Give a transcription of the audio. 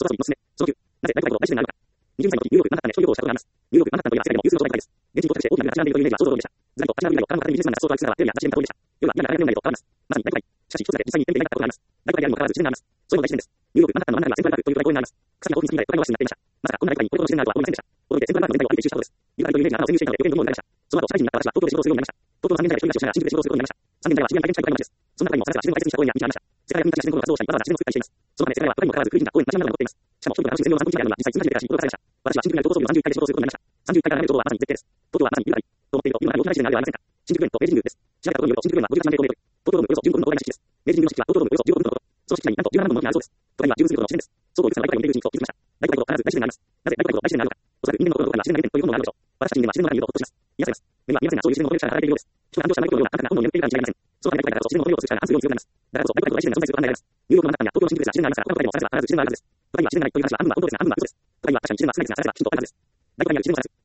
その3つ目、その9、なぜ大都会ほど大自然があるのか。20歳の時、ニューヨーク、マンハッタンで一人旅行をしたことがあります。ニューヨーク、マンハッタンといえば世界でも有数の商売街です。現地に到着して大きなビルが並んでいるというイメージは想像通りでした。ずらりと街並みが絡む片手に美術館が想像がつながら、テレビや雑誌で見た通りでした。夜は今や流れるようになりと変わります。まさに大都会。しかし一つだけ実際に行ってみたいなことがあります。大都会であるにもかかわらず自然があります。それも大自然です。ニューヨーク、マンハッタンの真ん中にはセントラルパークという大公園があります。草木が大きに過ぎて都会のオアシスになっていました。まさかこんな大都会にこれほど自然があるとは思いませんでした。驚いてセントラルパークの全体を歩いて一周したことです。ゆかりというイメージが頭を占有していたので余計にどんどん思いました。その後社会人になった私は東京で仕事をするようになりました。東京の3年代で一人暮らしをしながら新宿で仕事をすることになりました。3年代は渋谷に大変近い都会の街です。その中にも探せば自然を大切にした公園や道がありました。世界が民間した自然の活動をしたり、わざわざ自然を作ったりしています。その中で世界は都会にもかかわらずクリーンな公園に街並みが残っています。しかも人々が楽しむ専用の散歩道であるのは実際に初めてらしいことがされました。私は新宿にある東京ビル31階で仕事をすることになりました。31階から眺めるところはまさに絶景です。東京はまさにゆかりと思っているというのは大きな自然があるではありませんか。新宿園と明治神宮です。調べたところによると新宿園は58万平方メートル。東京ドームおよそ15分の広大な敷地です。明治神宮の敷地は東京ドームおよそ15分のところ。その敷地内になんと17分の森があるそうです。都会には十分すぎるほどの自然です。そういうさな大都会を見ているうちにと気づきました。大都会ほど必ず大自然があります。なぜ大都会ほど大自然があるのか。おそらく人間の心のどこかには自然な原点というものがあるでしょう。私たち人間は自然の中にいるとほっとします。癒されます。目は見ませんがそういう自然の能力者が働いているようです。人が感情した内容のような淡々な本能を眠っているからに違いません。そのため大都会だと自然の能力を作る力が安するように強くなります。だからこそ大都会と大自然が存在すると考えられます。ニューヨークのマンハッタンや東京の新宿ですが自然がありますから、他の都会でも探せば必ず自然があるはずです。都会には自然がないという話は半分は本当ですが半分は嘘です。都会には確かに自然が少ないですが探せばきちんとあるはずです。大都会にある自然を探す。